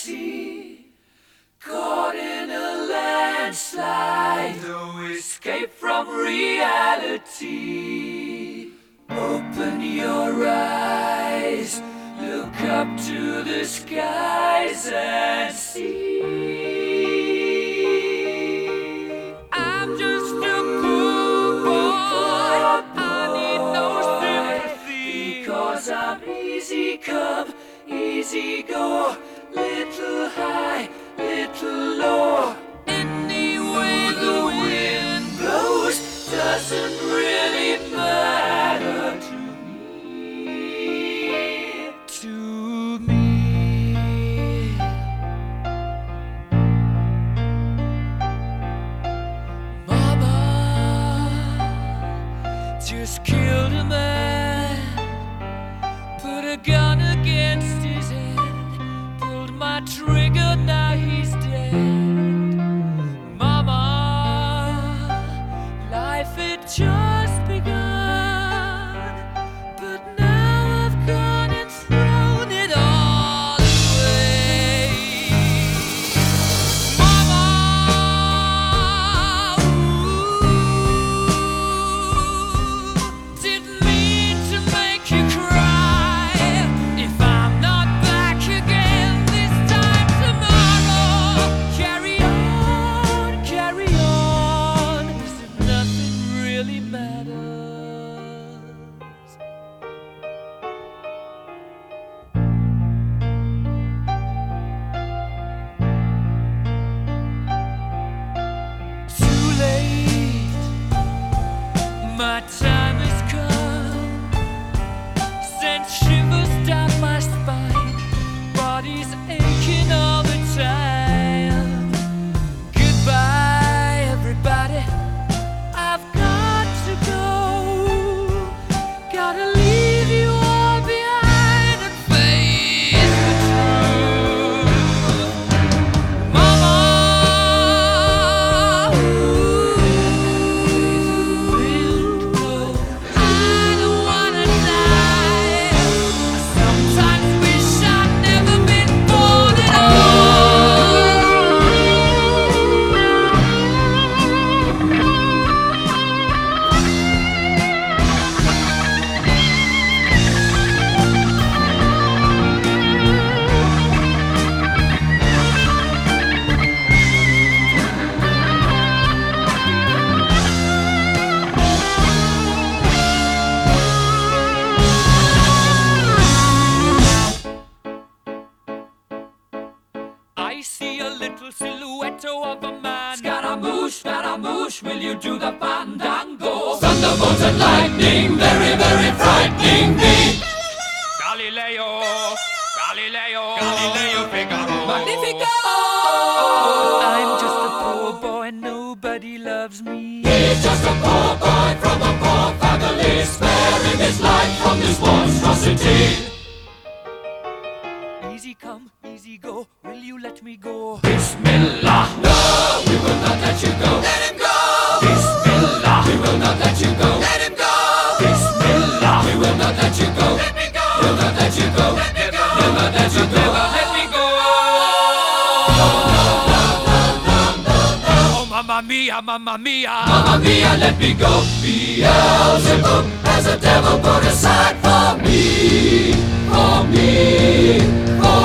galaxy, caught in a landslide, no escape from reality. Open your eyes, look up to the skies and see. I'm just a poor boy, I need no sympathy, because I'm easy come, easy go, little high, little low. Any way the wind blows doesn't really matter to me. To me. Mama just killed a man, put a gun against his head, pulled my trigger, now he's dead. Mama, life had just begun, but now I've gone and thrown it all away. Mama, didn't mean to make you cry. If I'm not back again this time tomorrow, carry on, as if nothing really matters. Too late, my time has come, sent shivers down my spine, body's aching all the time. Goodbye, everybody, I've got to go, gotta leave you all behind and face the truth. Mama, I don't wanna die. I sometimes wish I'd never been born at I see a little silhouette of a man. Scaramouche, will you do the fandango? Thunderbolts and lightning, very, very frightening me. Galileo, Figaro. Magnifico! I'm just a poor boy, nobody loves me. He's just a poor boy from a poor family, sparing his life from this monstrosity. Easy come, easy go, will you let me go? Bismillah, no, we will not let you go. Let him go! Bismillah, we will not let you go. Let him go! Bismillah, we will not let you go. Let me go! We'll not let you go. Let me go! We'll not let you go. Let me go! Oh, mamma mia, mamma mia. Mamma mia, let me go. Beelzebub has a devil put aside for me, for me, for